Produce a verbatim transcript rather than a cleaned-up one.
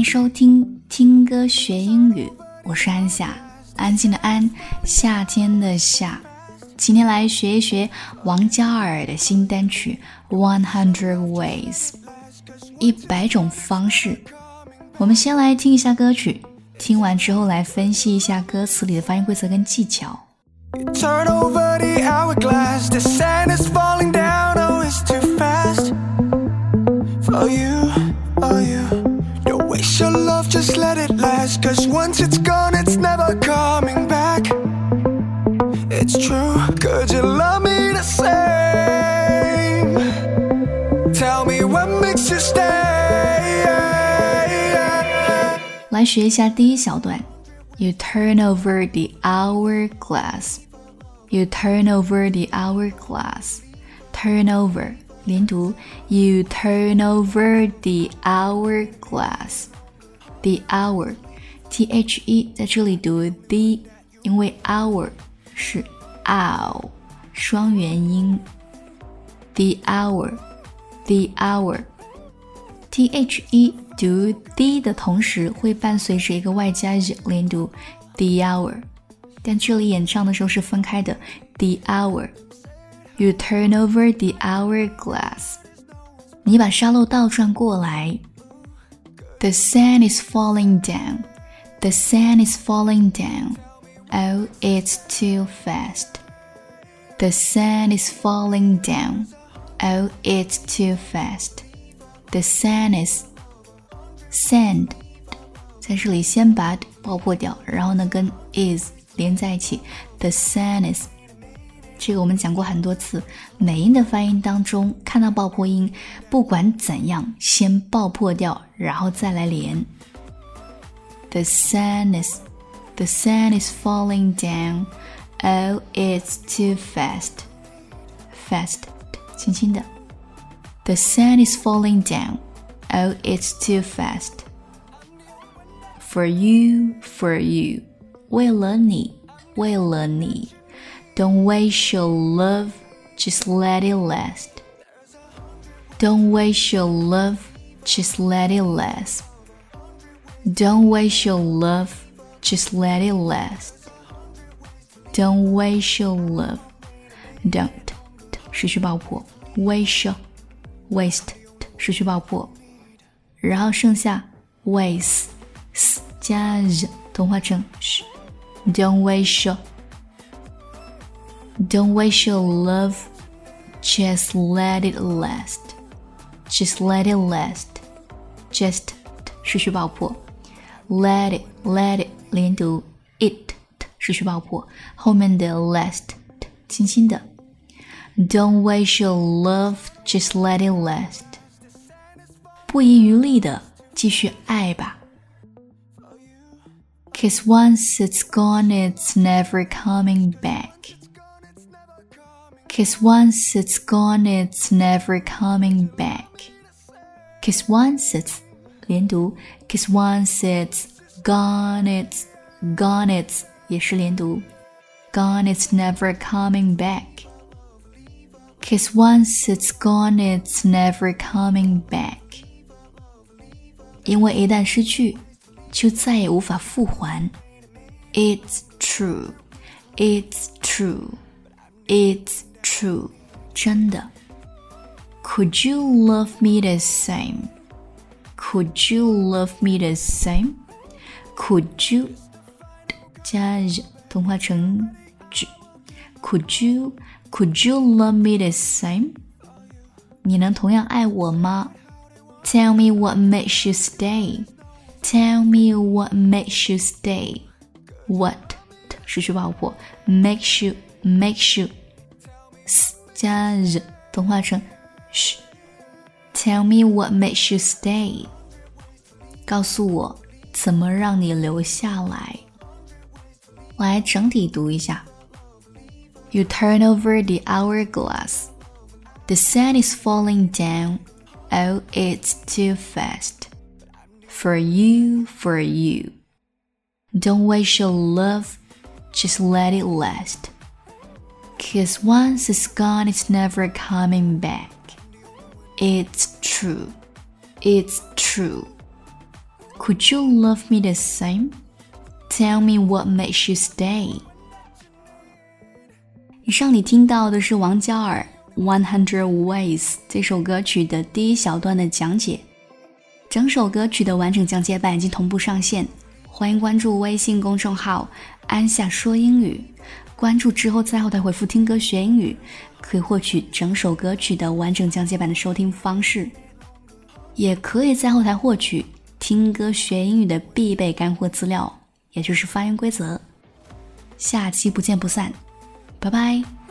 迎收听听歌学英语，我是安夏，安静的安，夏天的夏。今天来学一学王嘉尔的新单曲 One Hundred Ways， 一百种方式。我们先来听一下歌曲，听完之后来分析一下歌词里的发音规则跟技巧。 You turn over the hourglass, the sand is falling down, oh it's too fast for you, oh you Don't waste your love, just let it last, cause once it's gone it's never coming back. It's true, could you love me the same? Tell me what makes you stay. 来学一下第一小段。You turn over the hourglass. You turn over the hourglass. Turn over 连读 You turn over the hourglass. The hour T H E 在这里读 the 因为 hour 是 ow 双元音 The hour The hour T H E 读 d 的同时会伴随着一个外加 z 连读 the hour， 但这里演唱的时候是分开的 the hour。 You turn over the hourglass， 你把沙漏倒转过来。 The sand is falling down. The sand is falling down. Oh, it's too fast. The sand is falling down. Oh, it's too fast. The sand is sand 在这里先把爆破掉，然后呢跟 is 连在一起。 The sand is 这个我们讲过很多次，美音的发音当中看到爆破音不管怎样先爆破掉然后再来连。 The sand is The sand is falling down. Oh, it's too fast. Fast 轻轻的。The sand is falling down. Oh, it's too fast. For you, for you. 为了你，为了你。Don't waste your love, just let it last. Don't waste your love, just let it last. Don't waste your love, just let it last. Don't waste your love. Don't 失去爆破 Waste Waste 失去爆破，然后剩下 waste 加 z 同化成 sh。 Don't waste your Don't waste your love, just let it last. Just let it last. Just 失去爆破 Let it Let it 连读 It 失去爆破，后面的 last 轻轻的。Don't waste your love, just let it last. 不遗余力的继续爱吧。 Cause once it's gone, it's never coming back. Cause once it's gone, it's never coming back. Cause once it's 连读 Cause once it's gone, it's gone, it's 也是连读 Gone, it's never coming back.Cause once it's gone, it's never coming back. 因为一旦失去，就再也无法复还。It's true, it's true, it's true. 真的。Could you love me the same? Could you love me the same? Could you 加 z 同化成 z. Could you?Could you love me the same? 你能同样爱我吗？ Tell me what makes you stay. Tell me what makes you stay. What 失去爆破 makes you makes you s 加 z 同化成 sh. Tell me what makes you stay. 告诉我怎么让你留下来。来整体读一下。You turn over the hourglass. The sand is falling down. Oh, it's too fast. For you, for you. Don't waste your love, just let it last. 'Cause once it's gone, it's never coming back. It's true, it's true. Could you love me the same? Tell me what makes you stay. 以上你听到的是王嘉尔one hundred Ways 这首歌曲的第一小段的讲解，整首歌曲的完整讲解版已经同步上线，欢迎关注微信公众号安夏说英语，关注之后在后台回复听歌学英语，可以获取整首歌曲的完整讲解版的收听方式，也可以在后台获取听歌学英语的必备干货资料，也就是发音规则。下期不见不散，拜拜。